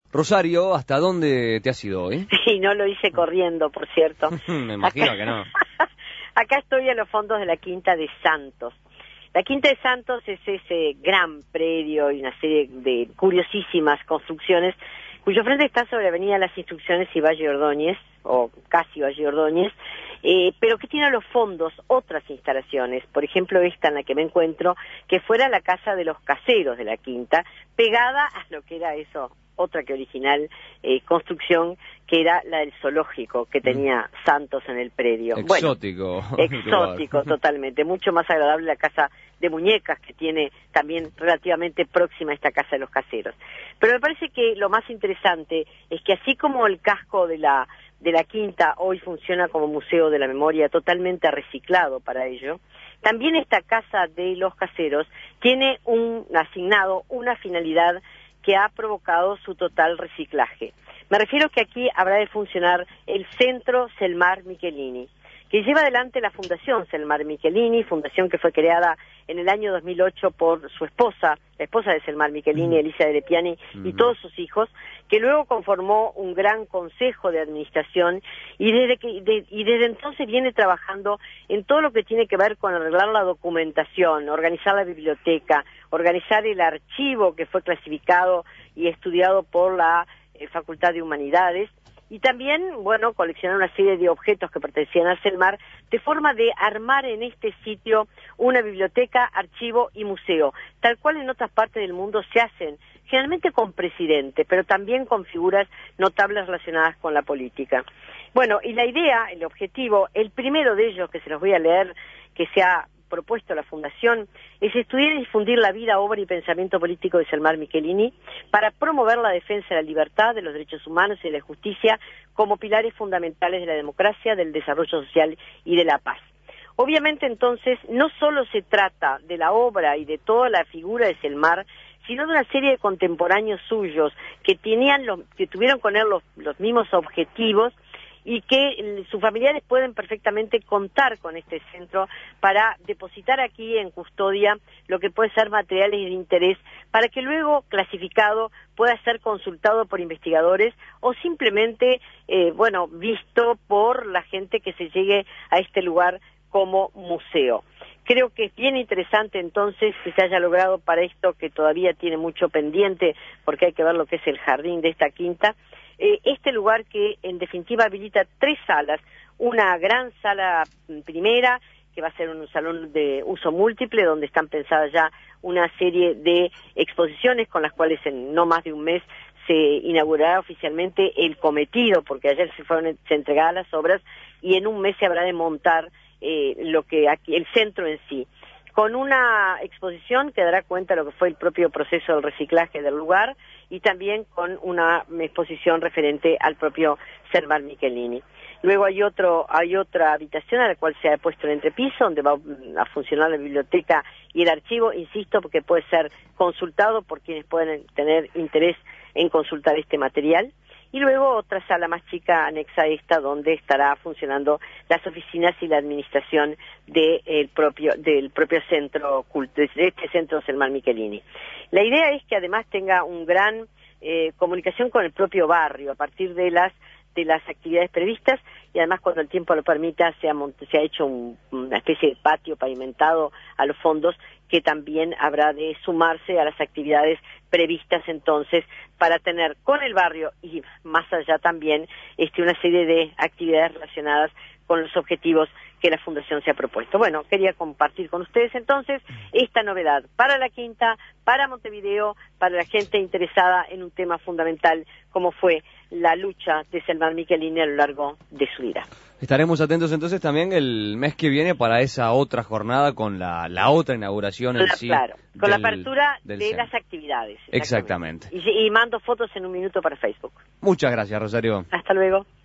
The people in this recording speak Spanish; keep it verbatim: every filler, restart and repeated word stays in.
Rosario, ¿hasta dónde te has ido hoy? Sí, no lo hice corriendo, por cierto. Me imagino Acá... que no. Acá estoy a los fondos de la Quinta de Santos. La Quinta de Santos es ese gran predio y una serie de curiosísimas construcciones cuyo frente está sobre Avenida Las Instrucciones y Valle Ordóñez, o casi Valle Ordóñez, eh, pero que tiene a los fondos otras instalaciones, por ejemplo esta en la que me encuentro, que fuera la casa de los caseros de la Quinta, pegada a lo que era eso, otra que original eh, construcción, que era la del zoológico que tenía Santos en el predio. Exótico. Bueno, exótico totalmente, mucho más agradable la casa de muñecas que tiene también relativamente próxima a esta casa de los caseros. Pero me parece que lo más interesante es que así como el casco de la de la Quinta hoy funciona como museo de la memoria totalmente reciclado para ello, también esta casa de los caseros tiene un asignado una finalidad que ha provocado su total reciclaje. Me refiero que aquí habrá de funcionar el Centro Selmar Michelini, que lleva adelante la Fundación Selmar Michelini, fundación que fue creada en el año dos mil ocho por su esposa, la esposa de Selmar Michelini, uh-huh. Elisa de Piani, uh-huh. y todos sus hijos, que luego conformó un gran consejo de administración y desde, que, de, y desde entonces viene trabajando en todo lo que tiene que ver con arreglar la documentación, organizar la biblioteca, organizar el archivo que fue clasificado y estudiado por la eh, Facultad de Humanidades, y también, bueno, coleccionar una serie de objetos que pertenecían al Selmar, de forma de armar en este sitio una biblioteca, archivo y museo, tal cual en otras partes del mundo se hacen, generalmente con presidente, pero también con figuras notables relacionadas con la política. Bueno, y la idea, el objetivo, el primero de ellos, que se los voy a leer, que se ha propuesto la Fundación, es estudiar y difundir la vida, obra y pensamiento político de Selmar Michelini para promover la defensa de la libertad, de los derechos humanos y de la justicia como pilares fundamentales de la democracia, del desarrollo social y de la paz. Obviamente, entonces, no solo se trata de la obra y de toda la figura de Selmar, sino de una serie de contemporáneos suyos que tenían los, que tuvieron con él los, los mismos objetivos y que sus familiares pueden perfectamente contar con este centro para depositar aquí en custodia lo que puede ser materiales de interés para que luego, clasificado, pueda ser consultado por investigadores o simplemente, eh, bueno, visto por la gente que se llegue a este lugar como museo. Creo que es bien interesante entonces que se haya logrado para esto, que todavía tiene mucho pendiente, porque hay que ver lo que es el jardín de esta quinta, eh, este lugar que en definitiva habilita tres salas, una gran sala primera, que va a ser un salón de uso múltiple, donde están pensadas ya una serie de exposiciones con las cuales en no más de un mes se inaugurará oficialmente el cometido, porque ayer se fueron se entregadas las obras y en un mes se habrá de montar eh, lo que aquí el centro en sí, con una exposición que dará cuenta de lo que fue el propio proceso del reciclaje del lugar y también con una exposición referente al propio Selmar Michelini. Luego hay otro hay otra habitación a la cual se ha puesto el entrepiso, donde va a funcionar la biblioteca y el archivo, insisto, porque puede ser consultado por quienes pueden tener interés en consultar este material. Y luego otra sala más chica anexa a esta, donde estará funcionando las oficinas y la administración de el propio, del propio centro culto, de este centro Selmar Michelini. La idea es que además tenga un gran eh, comunicación con el propio barrio, a partir de las de las actividades previstas, y además cuando el tiempo lo permita se ha, se ha hecho un, una especie de patio pavimentado a los fondos que también habrá de sumarse a las actividades previstas entonces para tener con el barrio y más allá también este, una serie de actividades relacionadas con los objetivos que la Fundación se ha propuesto. Bueno, quería compartir con ustedes entonces esta novedad para la Quinta, para Montevideo, para la gente interesada en un tema fundamental como fue la lucha de Selmar Michelini a lo largo de su vida. Estaremos atentos entonces también el mes que viene para esa otra jornada con la, la otra inauguración en claro, sí. Claro, con del, la apertura de centro. las actividades. Exactamente. exactamente. Y, y mando fotos en un minuto para Facebook. Muchas gracias, Rosario. Hasta luego.